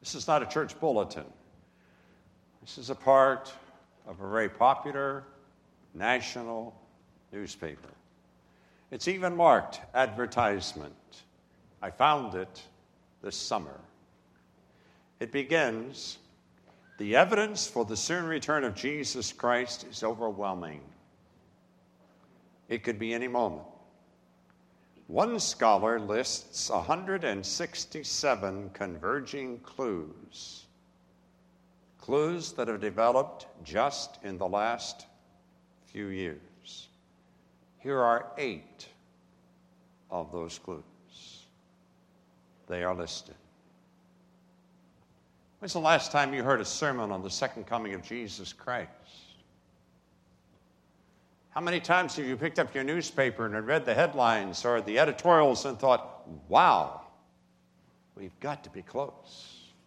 This is not a church bulletin. This is a part of a very popular national newspaper. It's even marked advertisement. I found it this summer. It begins, "The evidence for the soon return of Jesus Christ is overwhelming. It could be any moment." One scholar lists 167 converging clues that have developed just in the last few years. Here are 8 of those clues. They are listed. When's the last time you heard a sermon on the second coming of Jesus Christ? How many times have you picked up your newspaper and read the headlines or the editorials and thought, wow, we've got to be close?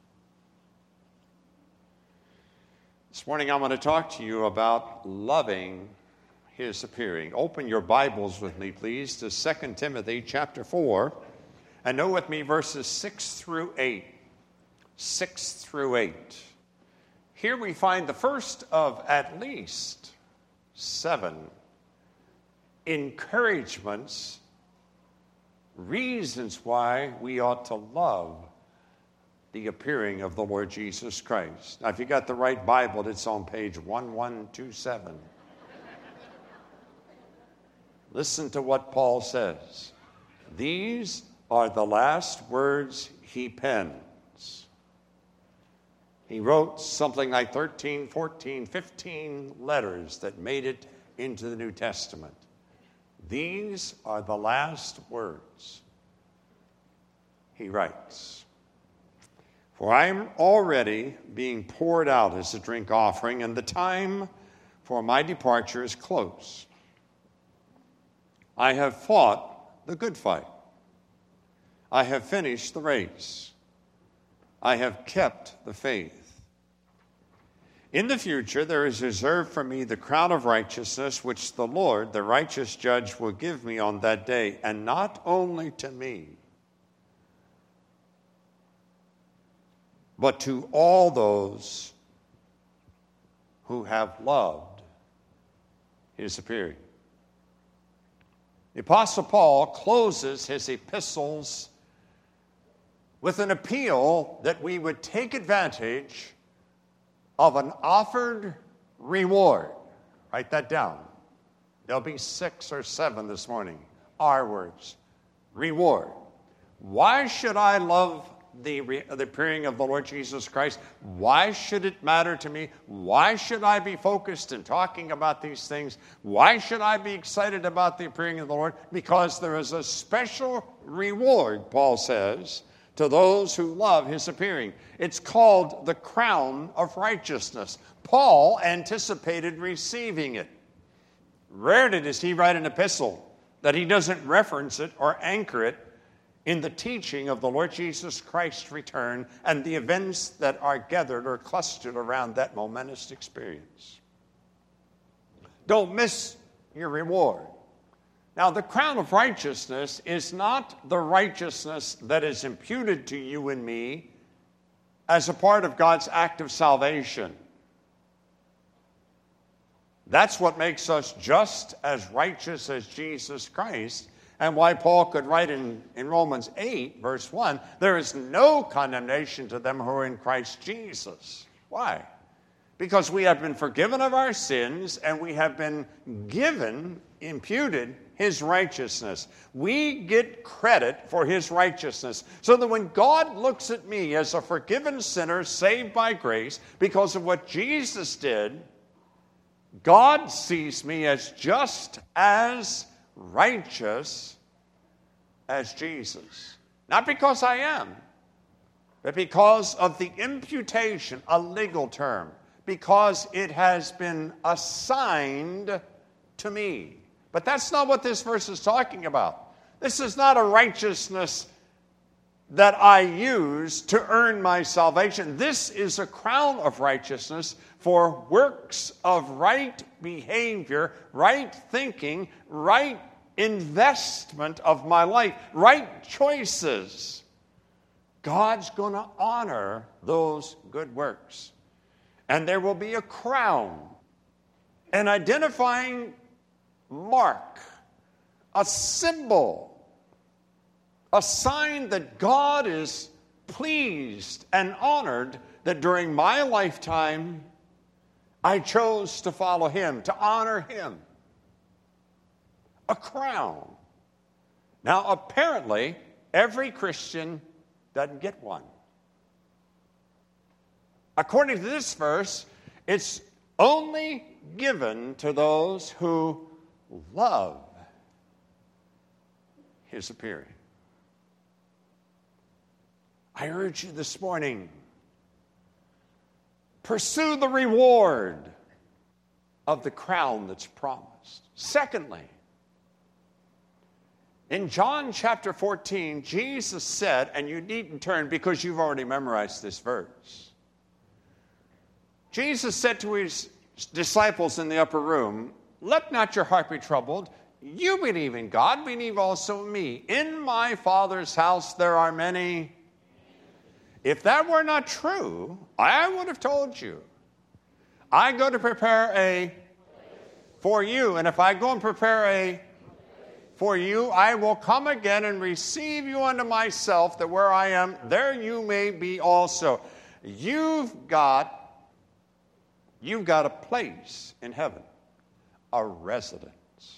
This morning I'm going to talk to you about loving his appearing. Open your Bibles with me, please, to 2 Timothy chapter 4, and note with me verses 6 through 8. 6 through 8. Here we find the first of at least 7 encouragements, reasons why we ought to love the appearing of the Lord Jesus Christ. Now, if you got the right Bible, it's on page 1127. Listen to what Paul says. These are the last words he pens. He wrote something like 13, 14, 15 letters that made it into the New Testament. These are the last words he writes. For I am already being poured out as a drink offering, and the time for my departure is close. I have fought the good fight. I have finished the race. I have kept the faith. In the future, there is reserved for me the crown of righteousness, which the Lord, the righteous judge, will give me on that day, and not only to me, but to all those who have loved his appearing. The Apostle Paul closes his epistles with an appeal that we would take advantage of an offered reward. Write that down. There'll be 6 or 7 this morning. Our words. Reward. Why should I love the appearing of the Lord Jesus Christ? Why should it matter to me? Why should I be focused in talking about these things? Why should I be excited about the appearing of the Lord? Because there is a special reward, Paul says, to those who love his appearing. It's called the crown of righteousness. Paul anticipated receiving it. Rarely does he write an epistle that he doesn't reference it or anchor it in the teaching of the Lord Jesus Christ's return and the events that are gathered or clustered around that momentous experience. Don't miss your reward. Now, the crown of righteousness is not the righteousness that is imputed to you and me as a part of God's act of salvation. That's what makes us just as righteous as Jesus Christ, and why Paul could write in Romans 8, verse 1, there is no condemnation to them who are in Christ Jesus. Why? Because we have been forgiven of our sins, and we have been given, imputed, his righteousness. We get credit for his righteousness. So that when God looks at me as a forgiven sinner saved by grace because of what Jesus did, God sees me as just as righteous as Jesus. Not because I am, but because of the imputation, a legal term, because it has been assigned to me. But that's not what this verse is talking about. This is not a righteousness that I use to earn my salvation. This is a crown of righteousness for works of right behavior, right thinking, right investment of my life, right choices God's going to honor those good works. And there will be a crown, an identifying mark, a symbol, a sign that God is pleased and honored that during my lifetime I chose to follow him, to honor him. A crown. Now, apparently, every Christian doesn't get one. According to this verse, it's only given to those who love his appearing. I urge you this morning, pursue the reward of the crown that's promised. Secondly, in John chapter 14, Jesus said, and you needn't turn because you've already memorized this verse. Jesus said to his disciples in the upper room, "Let not your heart be troubled. You believe in God, believe also in me. In my Father's house there are many." If that were not true, I would have told you. I go to prepare for you, and if I go and prepare for you, I will come again and receive you unto myself, that where I am, there you may be also. You've got a place in heaven, a residence.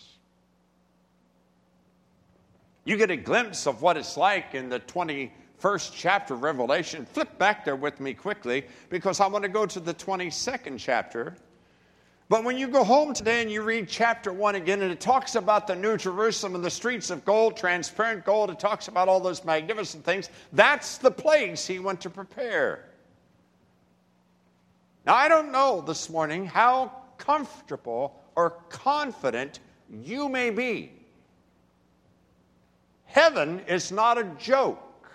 You get a glimpse of what it's like in the 21st chapter of Revelation. Flip back there with me quickly, because I want to go to the 22nd chapter. But when you go home today and you read chapter 1 again, and it talks about the New Jerusalem and the streets of gold, transparent gold, it talks about all those magnificent things. That's the place he went to prepare. Now, I don't know this morning how comfortable or confident you may be. Heaven is not a joke.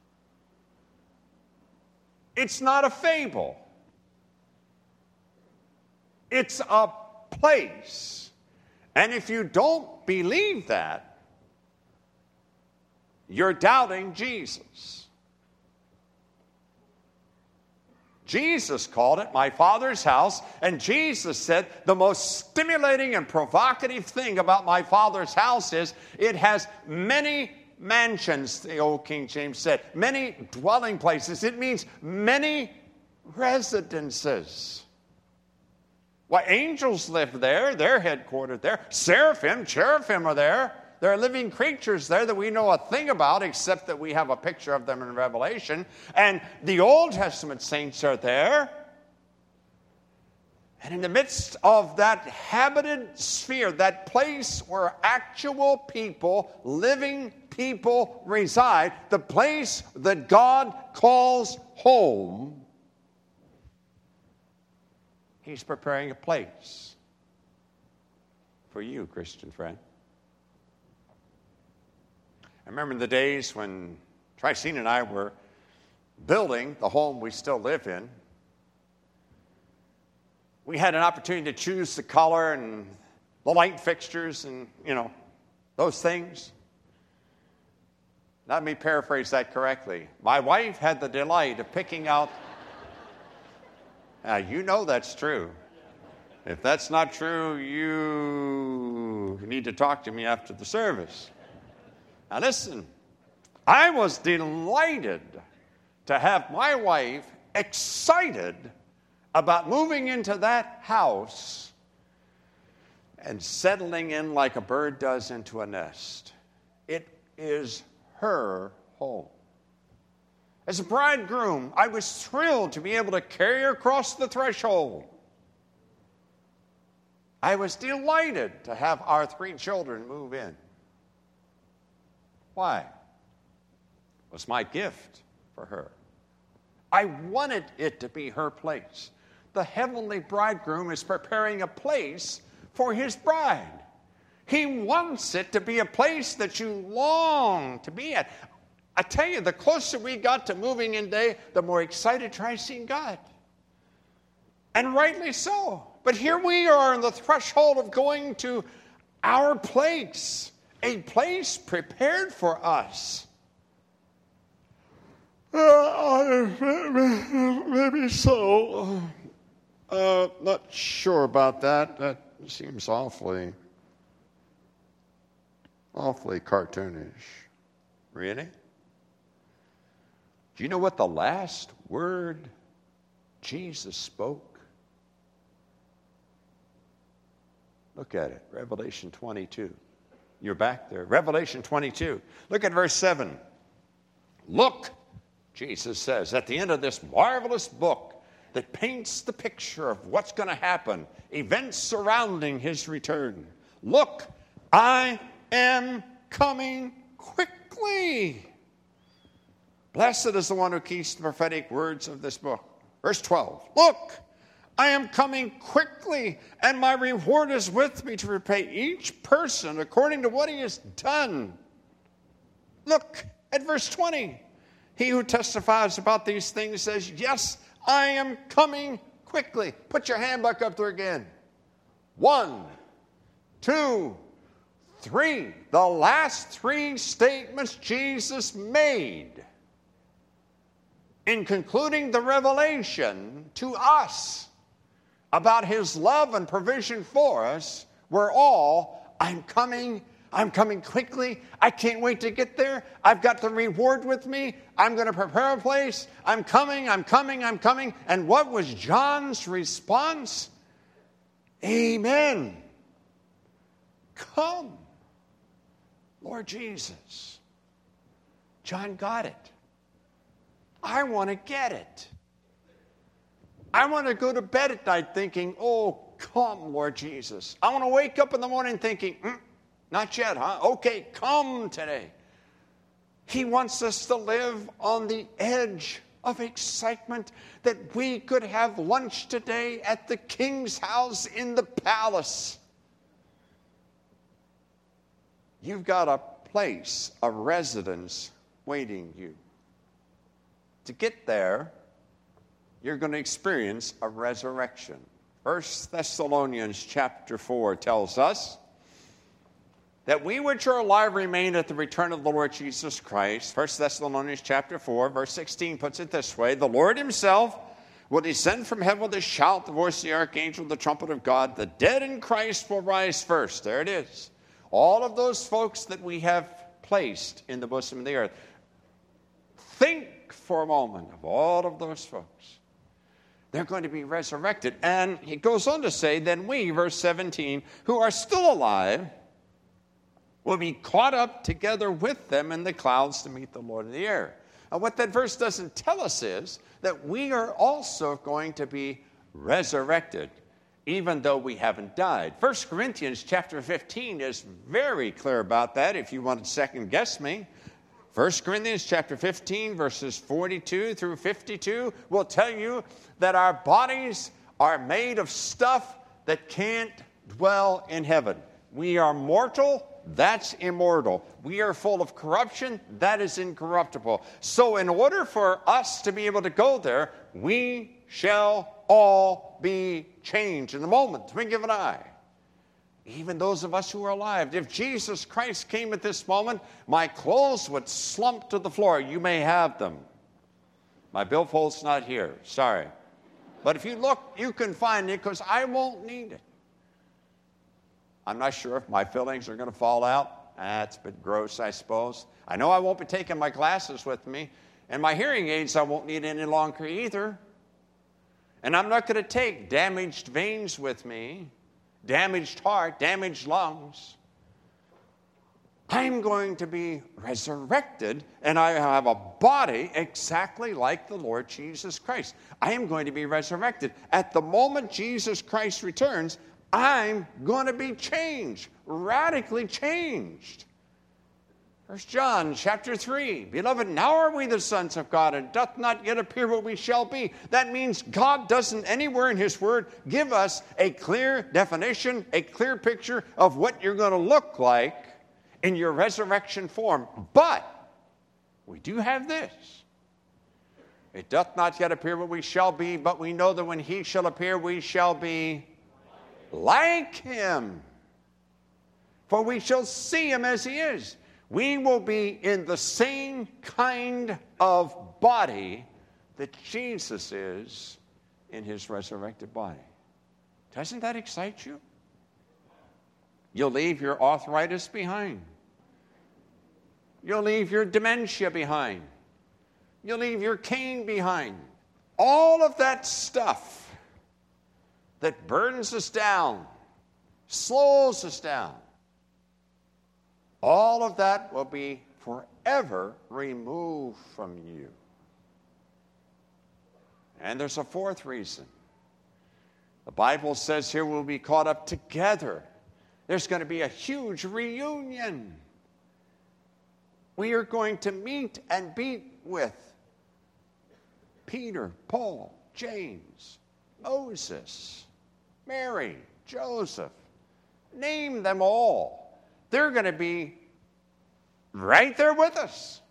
It's not a fable. It's a place. And if you don't believe that, you're doubting Jesus. Jesus called it my Father's house, and Jesus said the most stimulating and provocative thing about my Father's house is it has many mansions, the old King James said, many dwelling places. It means many residences. Why, angels live there. They're headquartered there. Seraphim, cherubim are there. There are living creatures there that we know a thing about, except that we have a picture of them in Revelation. And the Old Testament saints are there. And in the midst of that habited sphere, that place where actual people, living people reside, the place that God calls home, he's preparing a place for you, Christian friend. I remember in the days when Tricine and I were building the home we still live in. We had an opportunity to choose the color and the light fixtures and, those things. Let me paraphrase that correctly. My wife had the delight of picking out. Now, you know that's true. If that's not true, you need to talk to me after the service. Now listen, I was delighted to have my wife excited about moving into that house and settling in like a bird does into a nest. It is her home. As a bridegroom, I was thrilled to be able to carry her across the threshold. I was delighted to have our 3 children move in. Why? It was my gift for her. I wanted it to be her place. The heavenly bridegroom is preparing a place for his bride. He wants it to be a place that you long to be at. I tell you, the closer we got to moving in day, the more excited Tricine got. And rightly so. But here we are on the threshold of going to our place, a place prepared for us. Maybe so. Not sure about that. That seems awfully cartoonish. Really? Do you know what the last word Jesus spoke? Look at it, Revelation 22. You're back there. Revelation 22. Look at verse 7. Look, Jesus says, at the end of this marvelous book that paints the picture of what's going to happen, events surrounding his return. Look, I am coming quickly. Blessed is the one who keeps the prophetic words of this book. Verse 12. Look, I am coming quickly, and my reward is with me to repay each person according to what he has done. Look at verse 20. He who testifies about these things says, yes, I am coming quickly. Put your hand back up there again. 1, 2, 3. The last 3 statements Jesus made in concluding the revelation to us about his love and provision for us were all, I'm coming quickly. I can't wait to get there. I've got the reward with me. I'm going to prepare a place. I'm coming. And what was John's response? Amen. Come, Lord Jesus. John got it. I want to get it. I want to go to bed at night thinking, oh, come, Lord Jesus. I want to wake up in the morning thinking, not yet, huh? Okay, come today. He wants us to live on the edge of excitement that we could have lunch today at the king's house in the palace. You've got a place, a residence waiting you. To get there, you're going to experience a resurrection. 1 Thessalonians chapter 4 tells us that we which are alive remain at the return of the Lord Jesus Christ. 1 Thessalonians chapter 4, verse 16 puts it this way. The Lord himself will descend from heaven with a shout, the voice of the archangel, the trumpet of God. The dead in Christ will rise first. There it is. All of those folks that we have placed in the bosom of the earth. Think for a moment of all of those folks. They're going to be resurrected. And he goes on to say, then we, verse 17, who are still alive, will be caught up together with them in the clouds to meet the Lord in the air. And what that verse doesn't tell us is that we are also going to be resurrected, even though we haven't died. 1 Corinthians chapter 15 is very clear about that, if you want to second guess me. 1 Corinthians chapter 15, verses 42 through 52 will tell you that our bodies are made of stuff that can't dwell in heaven. We are mortal, that's immortal. We are full of corruption, that is incorruptible. So in order for us to be able to go there, we shall all be changed in the moment, twinkling of an eye. Even those of us who are alive. If Jesus Christ came at this moment, my clothes would slump to the floor. You may have them. My billfold's not here. Sorry. But if you look, you can find it because I won't need it. I'm not sure if my fillings are going to fall out. That's a bit gross, I suppose. I know I won't be taking my glasses with me. And my hearing aids I won't need any longer either. And I'm not going to take damaged veins with me. Damaged heart, damaged lungs. I'm going to be resurrected, and I have a body exactly like the Lord Jesus Christ. I am going to be resurrected. At the moment Jesus Christ returns, I'm going to be changed, radically changed. 1 John chapter 3, Beloved, now are we the sons of God, and doth not yet appear what we shall be. That means God doesn't anywhere in his word give us a clear definition, a clear picture of what you're going to look like in your resurrection form. But we do have this. It doth not yet appear what we shall be, but we know that when he shall appear, we shall be like him. For we shall see him as he is. We will be in the same kind of body that Jesus is in his resurrected body. Doesn't that excite you? You'll leave your arthritis behind. You'll leave your dementia behind. You'll leave your cane behind. All of that stuff that burdens us down, slows us down, all of that will be forever removed from you. And there's a fourth reason. The Bible says here we'll be caught up together. There's going to be a huge reunion. We are going to meet and be with Peter, Paul, James, Moses, Mary, Joseph. Name them all. They're going to be right there with us.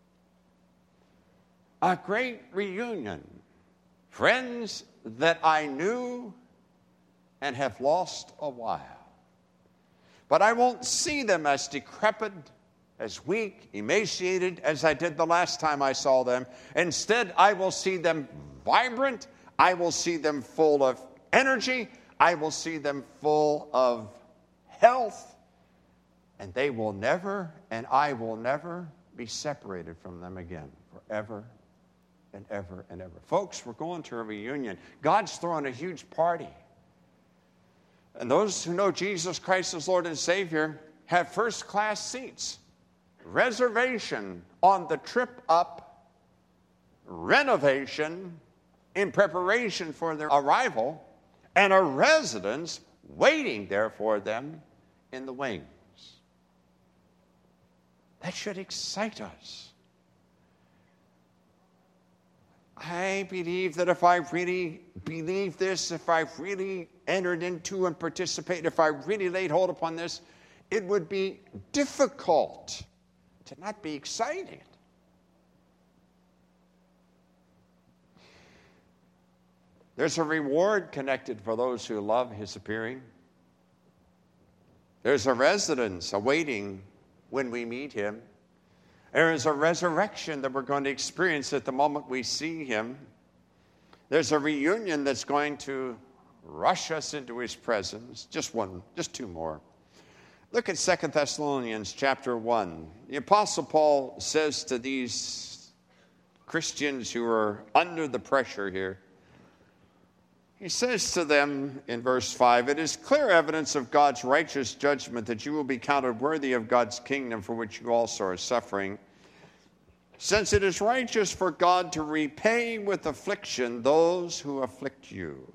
A great reunion. Friends that I knew and have lost a while. But I won't see them as decrepit, as weak, emaciated as I did the last time I saw them. Instead, I will see them vibrant. I will see them full of energy. I will see them full of health. And they will never, and I will never be separated from them again forever and ever and ever. Folks, we're going to a reunion. God's throwing a huge party. And those who know Jesus Christ as Lord and Savior have first-class seats, reservation on the trip up, renovation in preparation for their arrival, and a residence waiting there for them in the wings. That should excite us. I believe that if I really believe this, if I really entered into and participated, if I really laid hold upon this, it would be difficult to not be excited. There's a reward connected for those who love his appearing. There's a residence awaiting when we meet him. There is a resurrection that we're going to experience at the moment we see him. There's a reunion that's going to rush us into his presence. Just two more. Look at 2 Thessalonians chapter 1. The Apostle Paul says to these Christians who are under the pressure here, he says to them in verse 5, "It is clear evidence of God's righteous judgment that you will be counted worthy of God's kingdom for which you also are suffering, since it is righteous for God to repay with affliction those who afflict you,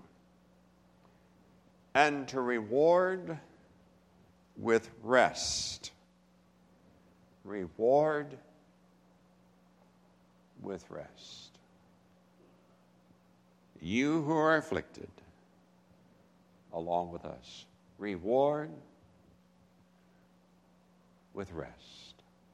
and to reward with rest." Reward with rest. You who are afflicted, along with us. Reward with rest.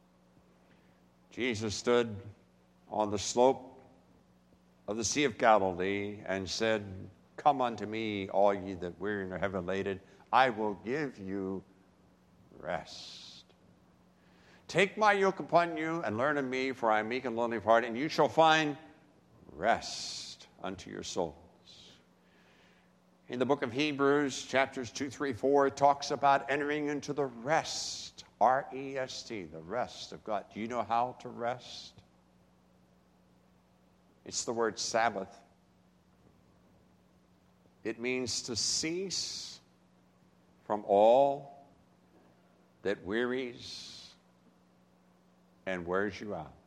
Jesus stood on the slope of the Sea of Galilee and said, "Come unto me, all ye that weary and are heavy laden, I will give you rest. Take my yoke upon you and learn of me, for I am meek and lowly of heart, and you shall find rest unto your souls." In the book of Hebrews, chapters 2, 3, 4, it talks about entering into the rest, R-E-S-T, the rest of God. Do you know how to rest? It's the word Sabbath. It means to cease from all that wearies and wears you out.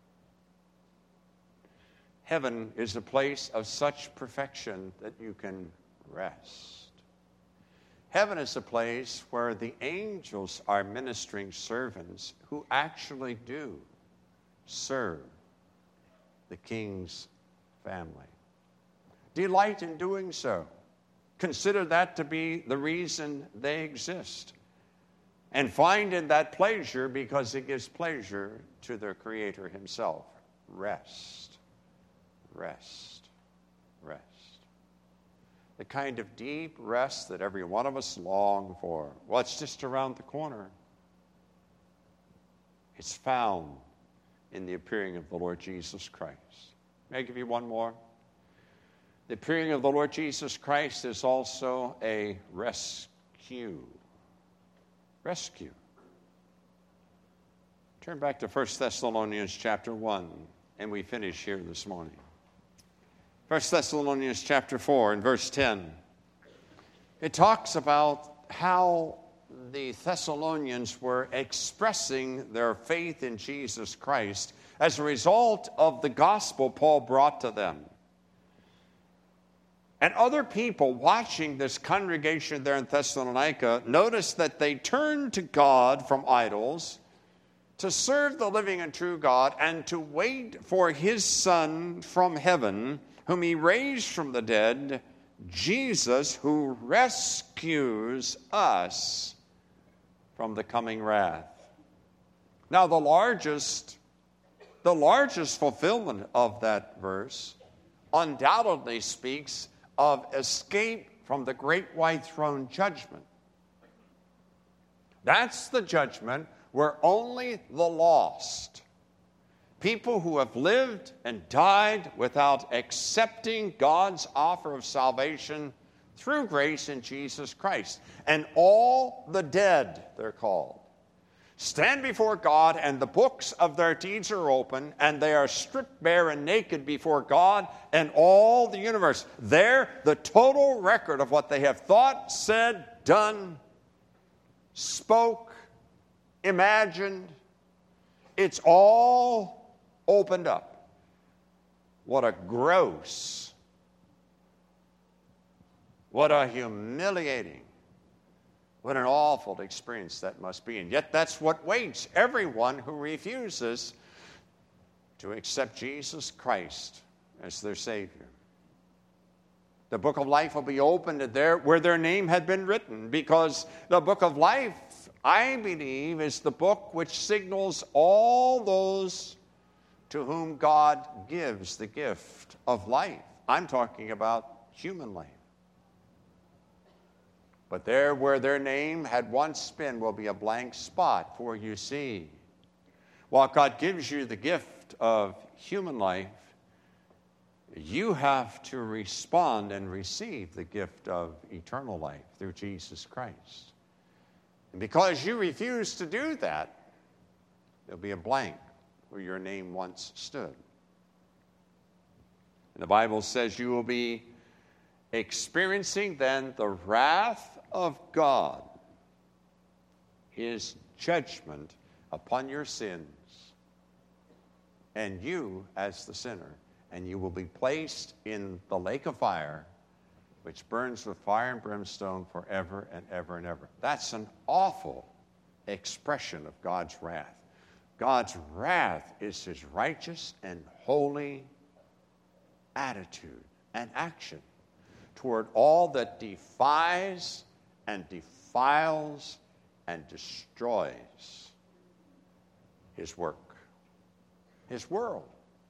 Heaven is a place of such perfection that you can rest. Heaven is a place where the angels are ministering servants who actually do serve the King's family. Delight in doing so. Consider that to be the reason they exist. And find in that pleasure, because it gives pleasure to their Creator himself. Rest. Rest. Rest. The kind of deep rest that every one of us long for. Well, it's just around the corner. It's found in the appearing of the Lord Jesus Christ. May I give you one more? The appearing of the Lord Jesus Christ is also a rescue. Rescue. Turn back to 1 Thessalonians chapter 1, and we finish here this morning. 1 Thessalonians chapter 4 and verse 10. It talks about how the Thessalonians were expressing their faith in Jesus Christ as a result of the gospel Paul brought to them. And other people watching this congregation there in Thessalonica noticed that they turned to God from idols to serve the living and true God and to wait for his Son from heaven, whom he raised from the dead, Jesus, who rescues us from the coming wrath. Now, the largest fulfillment of that verse undoubtedly speaks of escape from the great white throne judgment. That's the judgment where only the lost, people who have lived and died without accepting God's offer of salvation through grace in Jesus Christ, and all the dead, they're called, stand before God, and the books of their deeds are open, and they are stripped bare and naked before God and all the universe. There, the total record of what they have thought, said, done, spoke, imagined, it's all opened up. What a gross, what a humiliating, what an awful experience that must be. And yet that's what waits everyone who refuses to accept Jesus Christ as their Savior. The book of life will be opened there where their name had been written, because the book of life, I believe, is the book which signals all those to whom God gives the gift of life. I'm talking about human life. But there where their name had once been will be a blank spot. For you see, while God gives you the gift of human life, you have to respond and receive the gift of eternal life through Jesus Christ. And because you refuse to do that, there'll be a blank where your name once stood. And the Bible says you will be experiencing then the wrath of God, his judgment upon your sins, and you as the sinner, and you will be placed in the lake of fire, which burns with fire and brimstone forever and ever and ever. That's an awful expression of God's wrath. God's wrath is his righteous and holy attitude and action toward all that defies and defiles and destroys his work, his world,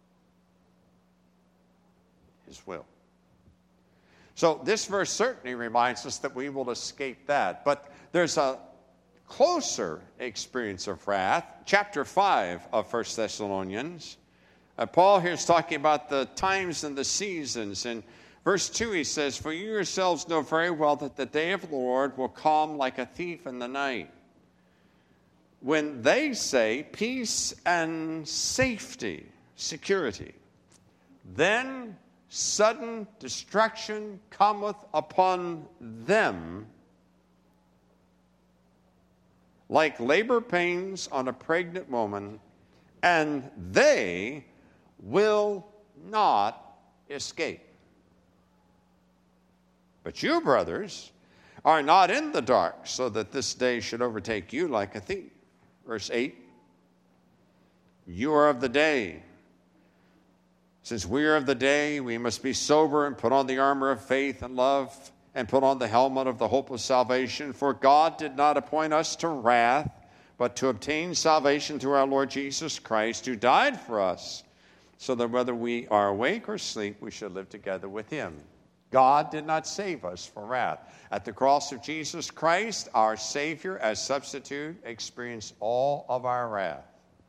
his will. So this verse certainly reminds us that we will escape that. But there's a closer experience of wrath. Chapter 5 of 1 Thessalonians. Paul here is talking about the times and the seasons. In verse 2 he says, "For you yourselves know very well that the day of the Lord will come like a thief in the night. When they say peace and safety, security, then sudden destruction cometh upon them like labor pains on a pregnant woman, and they will not escape. But you, brothers, are not in the dark, so that this day should overtake you like a thief." Verse 8, "You are of the day. Since we are of the day, we must be sober and put on the armor of faith and love, and put on the helmet of the hope of salvation. For God did not appoint us to wrath, but to obtain salvation through our Lord Jesus Christ, who died for us, so that whether we are awake or asleep, we should live together with him." God did not save us for wrath. At the cross of Jesus Christ, our Savior as substitute experienced all of our wrath.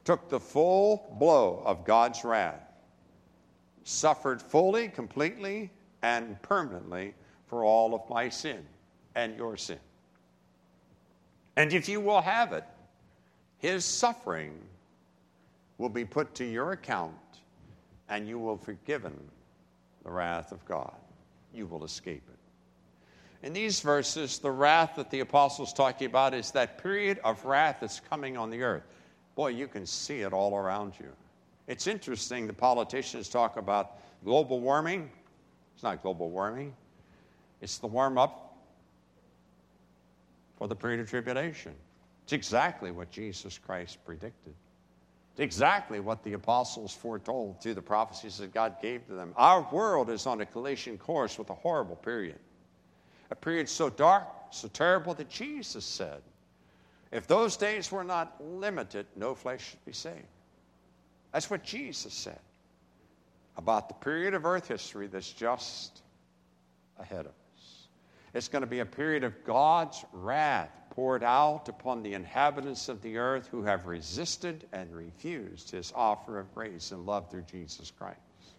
took the full blow of God's wrath, suffered fully, completely, and permanently for all of my sin and your sin. And if you will have it, his suffering will be put to your account, and you will be forgiven the wrath of God. You will escape it. In these verses, the wrath that the apostle's talking about is that period of wrath that's coming on the earth. Boy, you can see it all around you. It's interesting, the politicians talk about global warming. It's not global warming. It's the warm-up for the period of tribulation. It's exactly what Jesus Christ predicted. It's exactly what the apostles foretold through the prophecies that God gave to them. Our world is on a collision course with a horrible period. A period so dark, so terrible that Jesus said, if those days were not limited, no flesh should be saved. That's what Jesus said about the period of earth history that's just ahead of us. It's going to be a period of God's wrath poured out upon the inhabitants of the earth who have resisted and refused his offer of grace and love through Jesus Christ.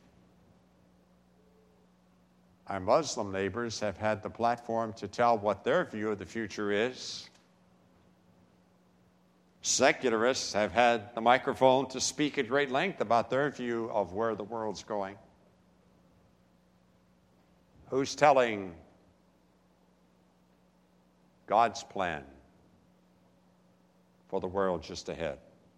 Our Muslim neighbors have had the platform to tell what their view of the future is. Secularists have had the microphone to speak at great length about their view of where the world's going. Who's telling God's plan for the world just ahead?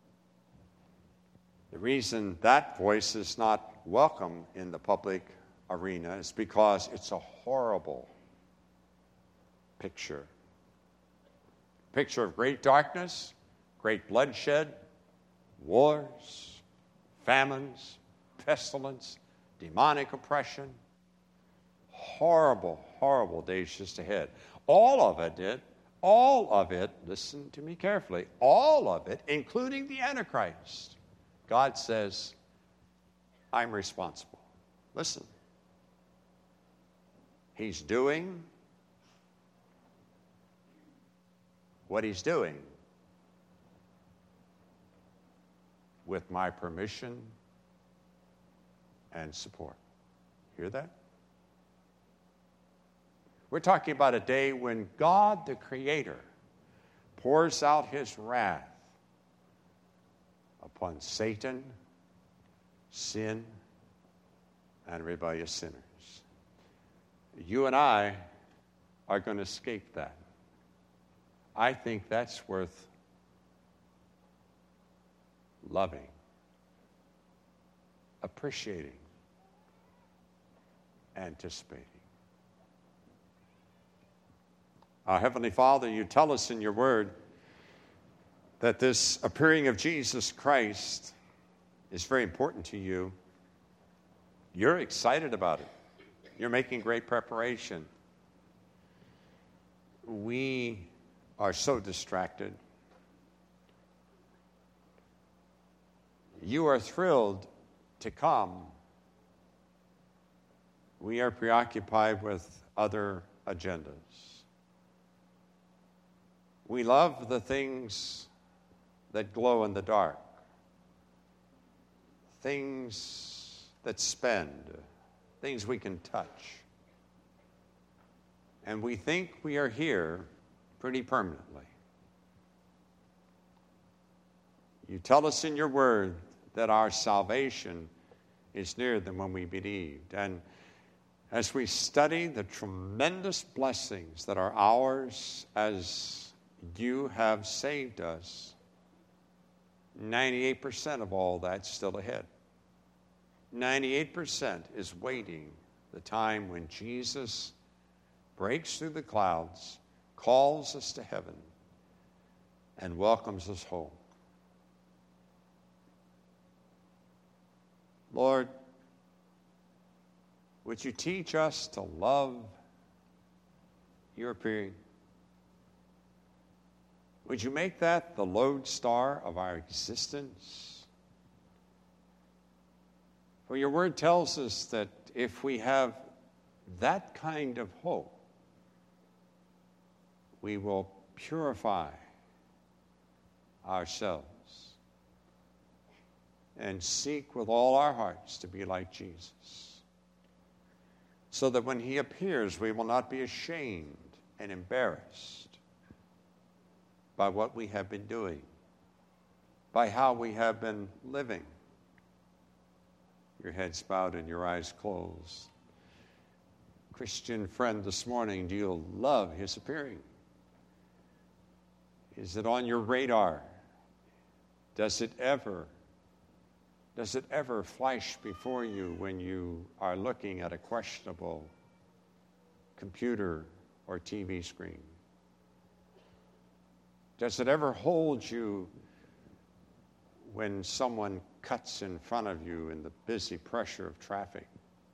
The reason that voice is not welcome in the public arena is because it's a horrible picture. Picture of great darkness, great bloodshed, wars, famines, pestilence, demonic oppression. Horrible, horrible days just ahead. All of it, listen to me carefully, all of it, including the Antichrist, God says, I'm responsible. Listen. He's doing what he's doing with my permission and support. Hear that? We're talking about a day when God, the Creator, pours out his wrath upon Satan, sin, and rebellious sinners. You and I are going to escape that. I think that's worth loving, appreciating, anticipating. Our Heavenly Father, you tell us in your word that this appearing of Jesus Christ is very important to you. You're excited about it. You're making great preparation. We are so distracted. You are thrilled to come. We are preoccupied with other agendas. We love the things that glow in the dark, things that spend, things we can touch. And we think we are here pretty permanently. You tell us in your word that our salvation is nearer than when we believed. And as we study the tremendous blessings that are ours as you have saved us, 98% of all that's still ahead. 98% is waiting the time when Jesus breaks through the clouds, calls us to heaven, and welcomes us home. Lord, would you teach us to love your appearing? Would you make that the lodestar of our existence? For your word tells us that if we have that kind of hope, we will purify ourselves and seek with all our hearts to be like Jesus, so that when he appears, we will not be ashamed and embarrassed by what we have been doing, by how we have been living. Your heads bowed and your eyes closed. Christian friend, this morning, do you love his appearing? Is it on your radar? Does it ever flash before you when you are looking at a questionable computer or TV screen? Does it ever hold you when someone cuts in front of you in the busy pressure of traffic?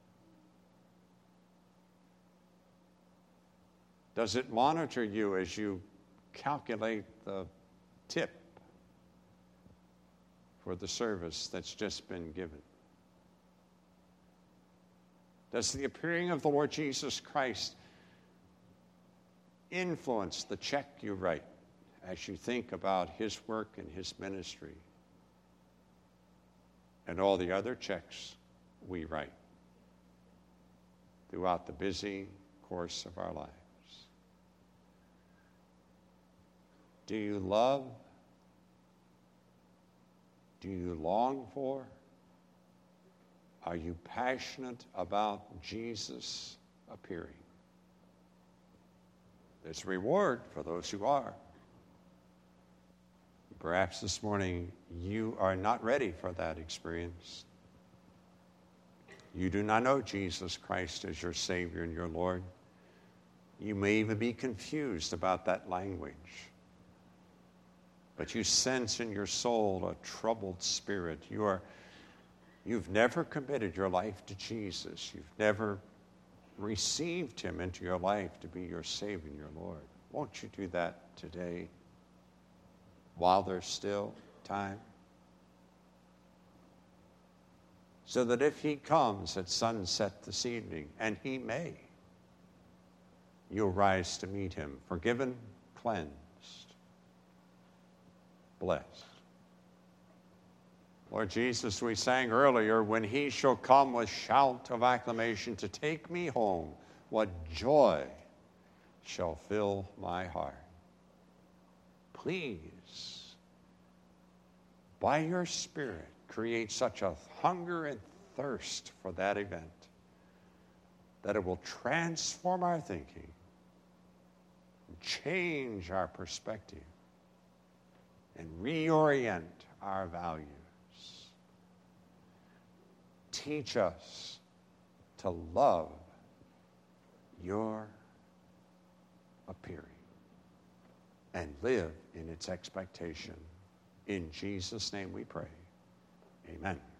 Does it monitor you as you calculate the tip for the service that's just been given? Does the appearing of the Lord Jesus Christ influence the check you write as you think about his work and his ministry and all the other checks we write throughout the busy course of our lives? Do you love? Do you long for? Are you passionate about Jesus appearing? There's a reward for those who are. Perhaps this morning you are not ready for that experience. You do not know Jesus Christ as your Savior and your Lord. You may even be confused about that language. But you sense in your soul a troubled spirit. You've never committed your life to Jesus. You've never received him into your life to be your Savior and your Lord. Won't you do that today while there's still time? So that if he comes at sunset this evening, and he may, you'll rise to meet him, forgiven, cleansed, blessed. Lord Jesus, we sang earlier, when he shall come with shout of acclamation to take me home, what joy shall fill my heart. Please, by your Spirit, create such a hunger and thirst for that event that it will transform our thinking, change our perspective, and reorient our values. Teach us to love your appearing and live in its expectation. In Jesus' name we pray. Amen.